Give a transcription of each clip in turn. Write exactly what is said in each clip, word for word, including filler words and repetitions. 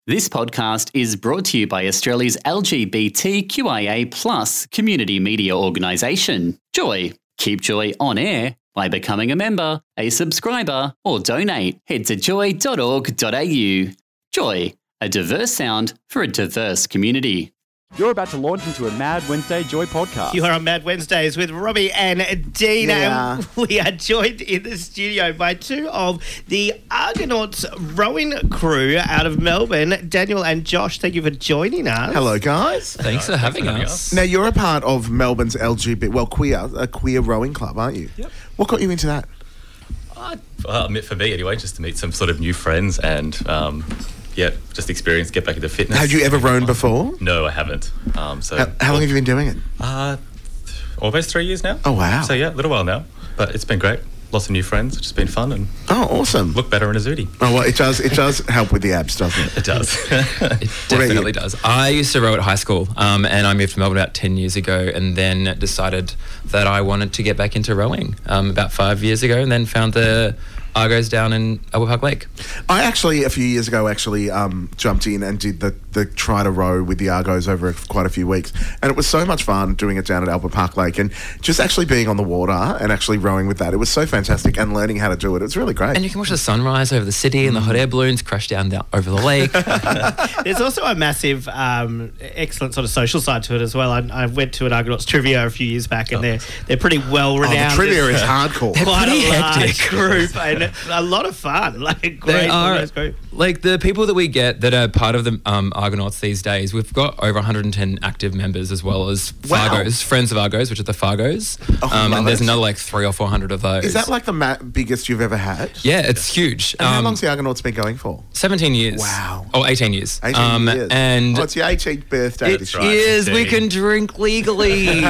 This podcast is brought to you by Australia's L G B T Q I A plus community media organisation, Joy. Keep Joy on air by becoming a member, a subscriber, or donate. Head to joy dot org dot a u. Joy, a diverse sound for a diverse community. You're about to launch into a Mad Wednesday Joy podcast. You are on Mad Wednesdays with Robbie and Dina. Yeah. And we are joined in the studio by two of the Argonauts rowing crew out of Melbourne. Daniel and Josh, thank you for joining us. Hello, guys. Thanks for having us. Now, you're a part of Melbourne's L G B T, well, queer, a queer rowing club, aren't you? Yep. What got you into that? Uh, well, for me anyway, just to meet some sort of new friends and, um, yeah, just experience, get back into fitness. Have you ever rown before? No, I haven't. Um, so How, how long have you been doing it? Uh, almost three years now. Oh, wow. So, yeah, a little while now. But it's been great. Lots of new friends, which has been fun and Oh, awesome. look better in a zootie. Oh, well, it does, it does help with the abs, doesn't it? It does. It definitely does. I used to row at high school, um, and I moved to Melbourne about ten years ago, and then decided that I wanted to get back into rowing um, about five years ago, and then found the Argos down in Albert Park Lake. I actually, a few years ago, actually um, jumped in and did the, the try to row with the Argos over quite a few weeks. And it was so much fun doing it down at Albert Park Lake and just actually being on the water and actually rowing with that. It was so fantastic and learning how to do it. It was really great. And you can watch the sunrise over the city and the hot air balloons crash down, down over the lake. There's also a massive, um, excellent sort of social side to it as well. I, I went to an Argonauts trivia a few years back, and Oh. they're they're pretty well Oh, renowned. the trivia is hardcore. They're Quite pretty a large hectic. group and a lot of fun. Like a great They are, organised group. like the people that we get that are part of the um, Argonauts these days, we've got over one hundred ten active members as well as Wow. Fargos, Friends of Argos, which are the Fargos. Oh, um, love and there's it. another like three or four hundred of those. Is that like the ma- biggest you've ever had? Yeah, it's huge. And how Um, long's the Argonauts been going for? seventeen years. Wow. Oh, eighteen years. eighteen um, years. And oh, it's your eighteenth birthday it this right. year. is. We eighteen. can drink legally.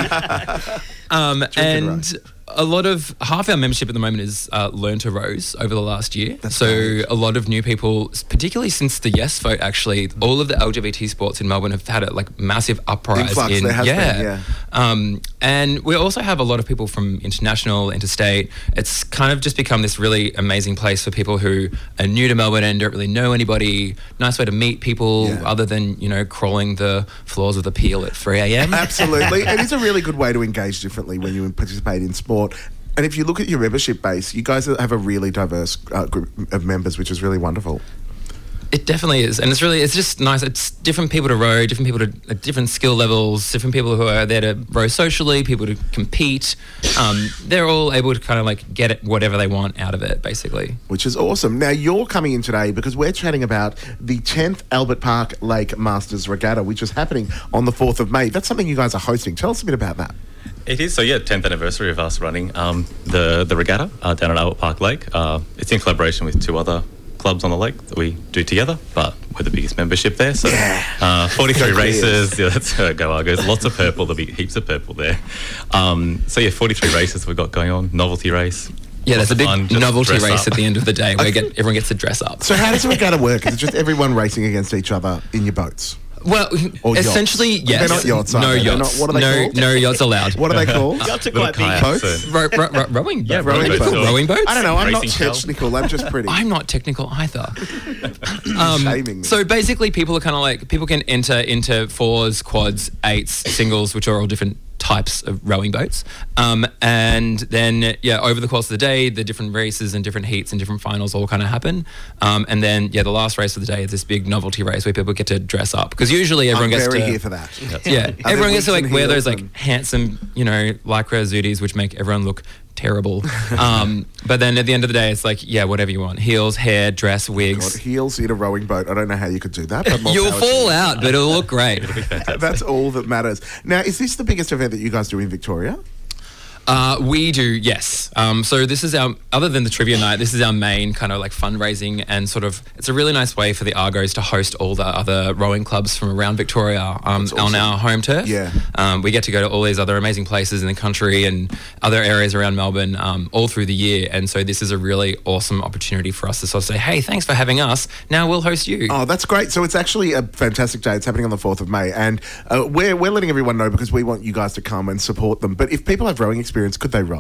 um, and right. a lot of half our membership at the moment is uh, Learn to Rows over the last year. That's so great. a lot of new people, particularly since the Yes vote, actually, all of the L G B T sports in Melbourne have had a like massive uprise. Influx, in there has yeah. been, yeah. Um, and we also have a lot of people from international, interstate. It's kind of just become this really amazing place for people who are new to Melbourne and don't really know anybody. Nice way to meet people Yeah. other than, you know, crawling the floors of the Peel at three a.m. Absolutely. It is a really good way to engage differently when you participate in sport. And if you look at your membership base, you guys have a really diverse uh, group of members, which is really wonderful. It definitely is, and it's really, it's just nice. It's different people to row, different people to uh, different skill levels, different people who are there to row socially, people to compete. Um, they're all able to kind of like get it, whatever they want out of it, basically. Which is awesome. Now, you're coming in today because we're chatting about the tenth Albert Park Lake Masters Regatta, which is happening on the fourth of May. That's something you guys are hosting. Tell us a bit about that. It is, so yeah, tenth anniversary of us running um, the, the regatta uh, down at Albert Park Lake. Uh, it's in collaboration with two other clubs on the lake that we do together, but we're the biggest membership there. So uh, forty-three Go races. Yeah, that's uh, go Argos. Lots of purple. There'll be heaps of purple there. Um, so yeah, forty-three races we've got going on. Novelty race. Yeah, Lots there's a of big fun, just novelty dress race up. at the end of the day where get, everyone gets to dress up. So how does a regatta work? Is it just everyone racing against each other in your boats? Well, Or yachts. essentially, yes. They're not yachts, are No they? They're yachts. not- what are they no, called? no yachts allowed. What are they called? Yachts are Little quite big. kayaks Boats? and- Ro- ro- ro- rowing? Yeah, rowing rowing boats. boats. Rowing boats? I don't know. I'm not Racing shell. technical. I'm just pretty. I'm not technical either. um, Shaming me. so basically, people are kind of like people can enter into fours, quads, eights, singles, which are all different types of rowing boats. Um, and then, yeah, over the course of the day, the different races and different heats and different finals all kind of happen. Um, and then, yeah, the last race of the day is this big novelty race where people get to dress up because usually everyone I'm gets very to here for that. yeah, there everyone gets to wigs like and wear heels those like and- handsome, you know, lycra zooties, which make everyone look terrible. Um, but then at the end of the day, it's like, yeah, whatever you want: heels, hair, dress, God, wigs. heels in a rowing boat. I don't know how you could do that. But more You'll power to fall you. out, but it'll look great. That's all that matters. Now, is this the biggest event that you guys do in Victoria? Uh, we do, yes. Um, so this is our, other than the trivia night, this is our main kind of like fundraising and sort of, it's a really nice way for the Argos to host all the other rowing clubs from around Victoria um, That's on awesome. our home turf. Yeah. Um, we get to go to all these other amazing places in the country and other areas around Melbourne um, all through the year. And so this is a really awesome opportunity for us to sort of say, hey, thanks for having us. Now we'll host you. Oh, that's great. So it's actually a fantastic day. It's happening on the fourth of May. And uh, we're, we're letting everyone know because we want you guys to come and support them. But if people have rowing experience, could they row?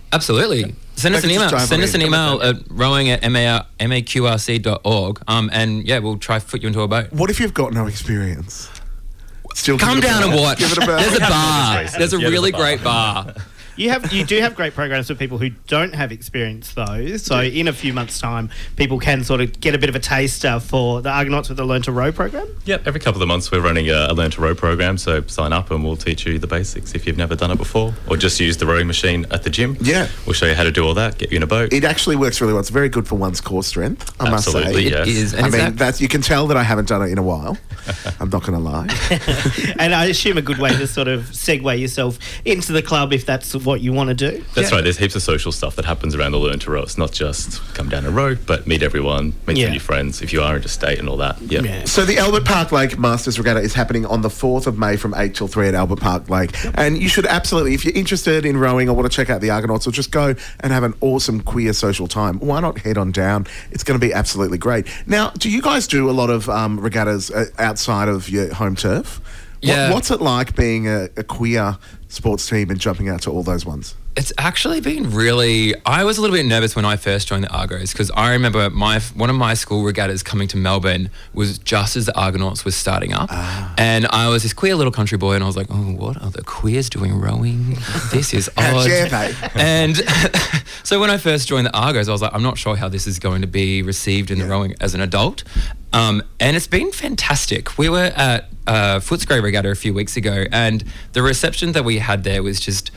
Absolutely. Send us They an can email. just dive Send on us in. an email at rowing at m a q r c dot org. Um, and yeah, we'll try to put you into a boat. What if you've got no experience? Still Come give it a down go. and watch. Give it a go. There's a bar. races. There's a Yeah, there's really a bar. great bar. You have you do have great programs for people who don't have experience though. So in a few months' time, people can sort of get a bit of a taster for the Argonauts with the Learn to Row program. Yep, every couple of months we're running a, a Learn to Row program, so sign up and we'll teach you the basics if you've never done it before, or just use the rowing machine at the gym. Yeah. We'll show you how to do all that, get you in a boat. It actually works really well. It's very good for one's core strength, I must Absolutely, say. yes. It is. And I is mean, that- that's, you can tell that I haven't done it in a while. I'm not going to lie. And I assume a good way to sort of segue yourself into the club if that's what you want to do. That's Yeah. right, there's heaps of social stuff that happens around the Learn to Row. It's not just come down a row, but meet everyone, meet Yeah. some new friends if you are interstate and all that. Yeah. Yeah. So the Albert Park Lake Masters Regatta is happening on the fourth of May from eight till three at Albert Park Lake. And you should absolutely, if you're interested in rowing or want to check out the Argonauts or just go and have an awesome queer social time, why not head on down? It's going to be absolutely great. Now, do you guys do a lot of um, regattas uh, outside of your home turf? What- Yeah. what's it like being a, a queer sports team and jumping out to all those ones? It's actually been really. I was a little bit nervous when I first joined the Argos because I remember my one of my school regattas coming to Melbourne was just as the Argonauts was starting up, Ah. and I was this queer little country boy, and I was like, "Oh, what are the queers doing rowing? This is How odd." dare they? And so when I first joined the Argos, I was like, "I'm not sure how this is going to be received in the rowing as an adult." Um, and it's been fantastic. We were at uh, Footscray Regatta a few weeks ago, and the reception that we had there was just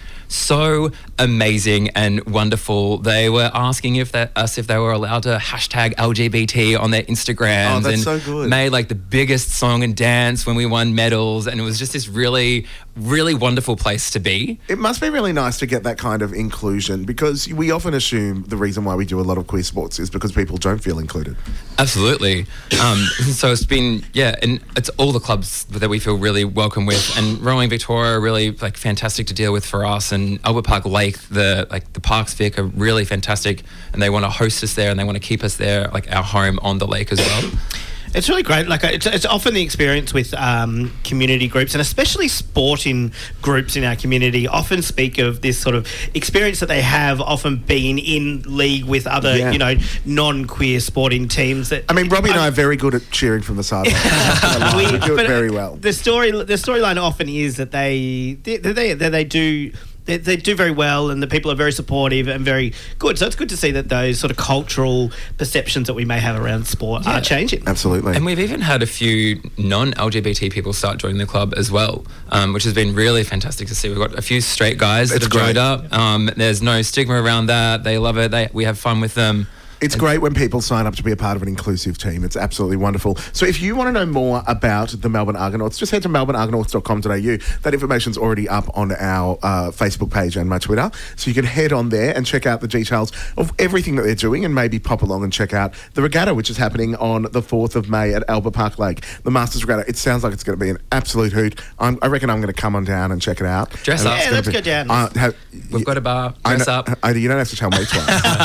so amazing and wonderful. They were asking if that us if they were allowed to hashtag L G B T on their Instagrams, Oh, that's and so good. made like the biggest song and dance when we won medals, and it was just this really, really wonderful place to be. It must be really nice to get that kind of inclusion because we often assume the reason why we do a lot of queer sports is because people don't feel included. Absolutely. Um, so it's been, yeah, and it's all the clubs that we feel really welcome with, and Rowing Victoria are really like fantastic to deal with for us, and Albert Park Lake, the like the Parks Vic are really fantastic, and they want to host us there and they want to keep us there, like our home on the lake as well. It's really great. Like it's, it's often the experience with um, community groups, and especially sporting groups in our community, often speak of this sort of experience that they have, often been in league with other, Yeah. you know, non-queer sporting teams. That I mean, Robbie and I are very good at cheering from the sideline. we, we do it but very well. The story, the storyline often is that they, they, they, they, they do. They, they do very well, and the people are very supportive and very good. So it's good to see that those sort of cultural perceptions that we may have around sport are changing. Absolutely. And we've even had a few non-L G B T people start joining the club as well, um, which has been really fantastic to see. We've got a few straight guys that It's have great. joined up. Um, there's no stigma around that. They love it. They, we have fun with them. It's great when people sign up to be a part of an inclusive team. It's absolutely wonderful. So if you want to know more about the Melbourne Argonauts, just head to melbourne argonauts dot com dot a u. That information's already up on our uh, Facebook page and my Twitter. So you can head on there and check out the details of everything that they're doing, and maybe pop along and check out the regatta, which is happening on the fourth of May at Albert Park Lake. The Masters Regatta. It sounds like it's going to be an absolute hoot. I'm, I reckon I'm going to come on down and check it out. Dress And up. it's Yeah, gonna let's be- go down. Uh, have- We've got a bar. I Dress know, up. I, you don't have to tell me twice.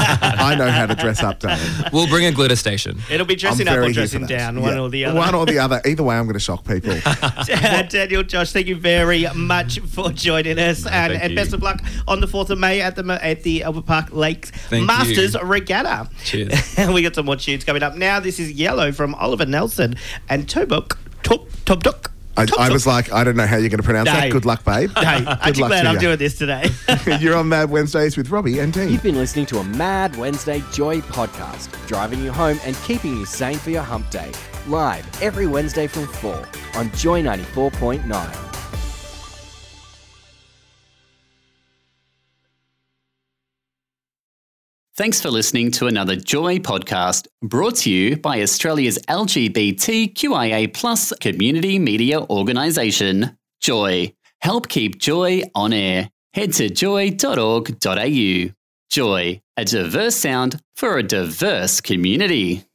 I know how to dress up, Dave. We'll bring a glitter station. It'll be dressing I'm up or very here dressing for that. down, one Yeah. or the other. One or the other. Either way, I'm going to shock people. Daniel, Josh, thank you very much for joining us, and, thank and you. best of luck on the fourth of May at the at the Albert Park Lakes Thank Masters you. Regatta. Cheers. And we got some more tunes coming up now. This is Yellow from Oliver Nelson and Tobuk Top Top Duck. I, I was like, I don't know how you're going to pronounce that. No. Good luck, babe. Hey, Good aren't you luck glad to I'm you. doing this today? You're on Mad Wednesdays with Robbie and Dean. You've been listening to a Mad Wednesday Joy podcast, driving you home and keeping you sane for your hump day. Live every Wednesday from four on Joy ninety-four point nine. Thanks for listening to another Joy podcast brought to you by Australia's L G B T Q I A plus community media organisation, Joy. Help keep Joy on air. Head to joy dot org dot a u. Joy, a diverse sound for a diverse community.